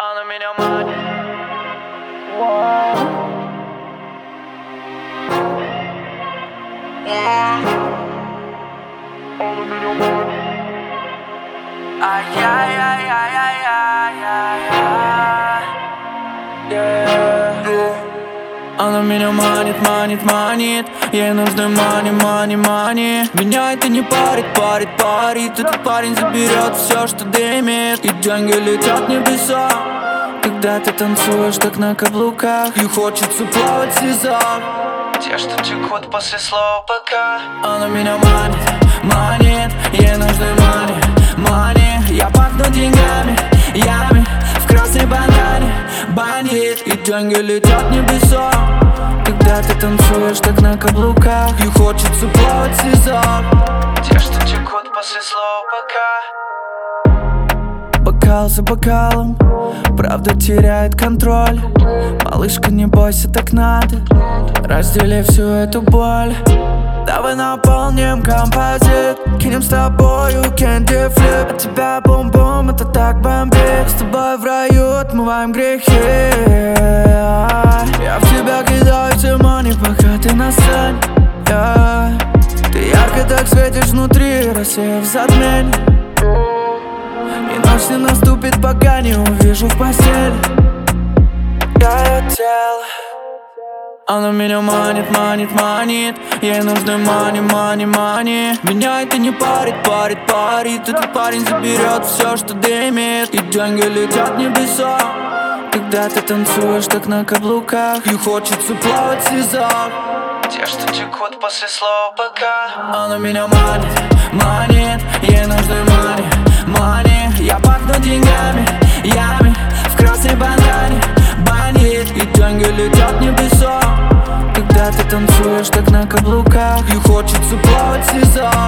Она меня манит. Она меня манит. Она меня манит, манит, манит. Ей нужны мани, мани, мани. Меня это не парит, парит, парит. Этот парень заберет все, что дымит. И деньги летят в небеса, когда ты танцуешь так на каблуках. И хочется плавать в слезах, те, что текут после слова пока. Она меня манит, манит. Ей нужны мани, мани. Я пахну деньгами, ями в красной бандане. Бандит, и деньги летят в небеса, когда ты танцуешь так на каблуках. И хочется плавать в слезах, те, что текут после слова пока. Бокал за бокалом, правда теряет контроль. Малышка, не бойся, так надо. Раздели всю эту боль. Давай наполним композит, кинем с тобою candy flip. От тебя бум-бум, это так бомбит. С тобой в раю отмываем грехи. Я в тебя кидаю все money, пока ты на сцене. Ты ярко так светишь внутри, рассеяв затмение. И ночь не наступит, пока не увижу в постели я ее тело. Она меня манит, манит, манит. Ей нужны мани, мани, мани. Меня это не парит, парит, парит. Этот парень заберет все, что дымит. И деньги летят в небеса, когда ты танцуешь так на каблуках. И хочется плавать в слезах, те, что текут после слова пока. Она меня манит, манит. Ей нужны мани, мани. Я пахну деньгами, ями в красной бандане. Бандит, и деньги летят в небеса, когда ты танцуешь так на каблуках. И хочется плавать в слезах,